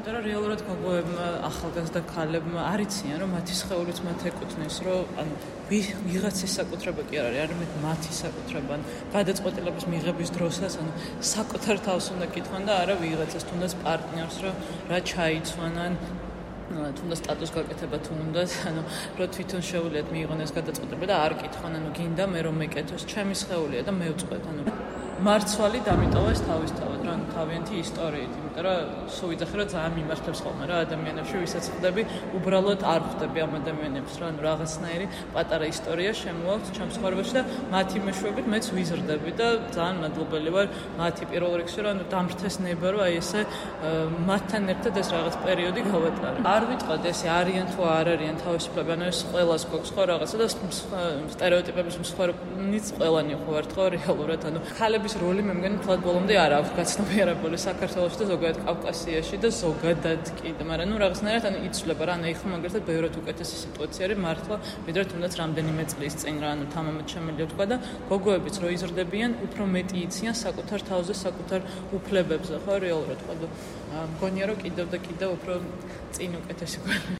იმიტომ რომ რეალურად გოგოებმა, ახალგაზრდა ქალებმა არ იციან, რომ მათი სხეულიც მათ ეკუთვნის, რომ ანუ ვიღაცის საკუთრება კი არ არის, არამედ მათი საკუთრება. გადაწყვეტილების მიღების დროსაც ანუ საკუთარ თავს უნდა კითხონ და არა ვიღაცას, თუნდაც პარტნიორს, რომ რა ჩაიცვან ან თუნდაც სტატუს გაკეთება თუნდაც, ანუ რომ თვითონ შეუძლიათ მიიღონ ეს გადაწყვეტილება და არ კითხონ, ანუ გინდა მე რომ მეკეთოს, ჩემი სხეულია და მე ვწყვეტ, ანუ მარცვალი დამიტოვეს თავისთავად, რა თავიანთი ისტორიით, იმიტომ რომ სულ ვიძახი რომ ძალიან მიმართებს ხოლმე რა ადამიანებში, ვისაც ხდები, უბრალოდ არ ხვდები ამ ადამიანებს, რა ანუ რაღაცნაირი პატარა ისტორია შემოაქვს ჩემს ცხოვრებაში და მათი მეშვეობით მეც ვიზრდები და ძალიან მადლობელი ვარ მათი პირველ რიგში, რომ დამრთეს ნება, რომ აი ესე მათთან ერთად ეს რაღაც პერიოდი გავატარე. არ ვიტყოდ ესე არიან თუ არ არიან თავისუფლები, ანუ ეს ყველას გვაქვს ხო რაღაცა და სტერეოტიპების მსხვერპლიც ყველანი ვართ ხო რეალურად, ანუ ქალების როლი მე მგონი თვალ ბოლომდე არ აქვს გაცნობიერებული საქართველოში და ზოგადად კავკასიაში და ზოგადად კიდე, მაგრამ ნუ რაღაცნაირად ანუ იცვლება რა, ანუ ეხლა მაგალითად ბევრად უკეთესი სიტუაცია არის მართლა, ვიდრე თუნდაც რამდენიმე წლის წინ რა, ანუ თამამად შემიძლია თქვა და გოგოებიც რო იზრდებიან, უფრო მეტი იციან საკუთარ თავზე, საკუთარ უფლებებზე, ხო რეალურად ხო და მგონია რომ კიდევ და კიდევ უფრო წინ უკეთესი